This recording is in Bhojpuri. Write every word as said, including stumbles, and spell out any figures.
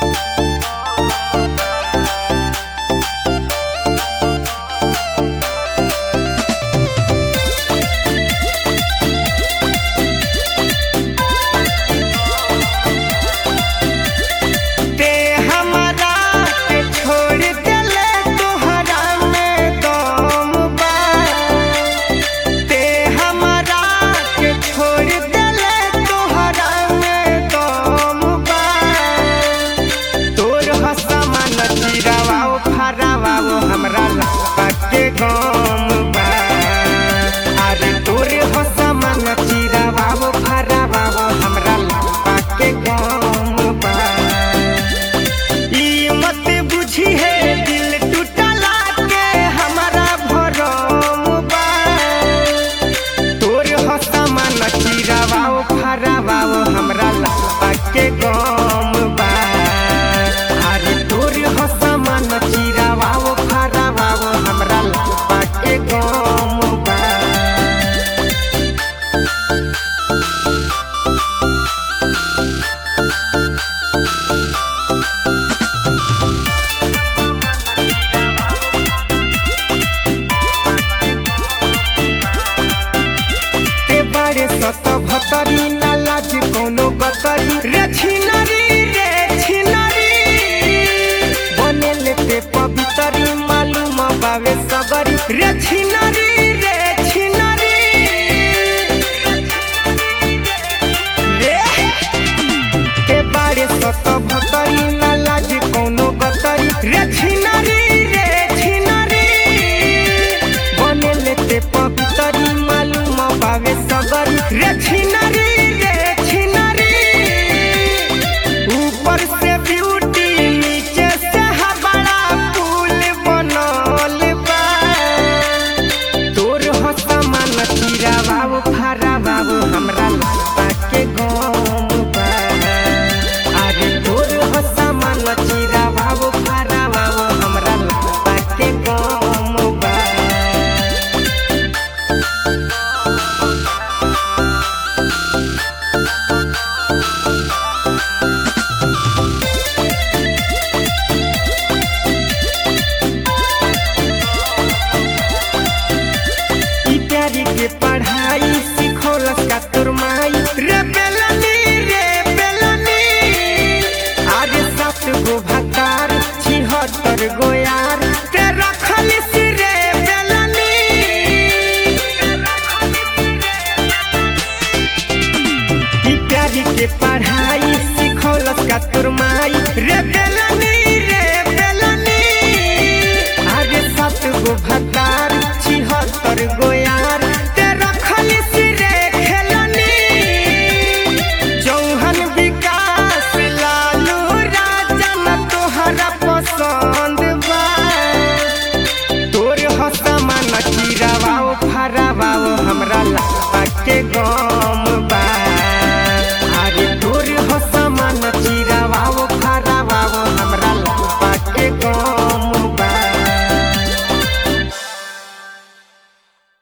सत भतरी ना लाज कोनो बतरी रे छिनरी रे छिनरी बने लेते पवितरी मालूम बावे सगरी रे छिनरी रे छिनरी रे के बारे सत भतरी ना लाज कोनो बतरी रे छिनरी रे छिनरी बने लेते पवितरी मालूम बावे सगरी रे छिनरी रे छिनरी ऊपर से ब्यूटी नीचे से बड़ा पुल बनल बा तोर हंसा मन तीरा बाबू फारा बाबू हमरा लगा के गम बा अरे तोर हंसा मन तीरा बाबू फारा बाबू हमरा लगा के गम बा के पढ़ाई सिखोलस का तुरमाई रे बेलनी रे बेलनी आरे सात गो भतार छिहत्तर गो यार ते रखलिस रे बेलनी की प्यारी के पढ़ाई सिखोलस का तुरमाई रे बेलनी रे बेलनी आरे सात गो भतार छिहत्तर गो यार हमरा लगा के गम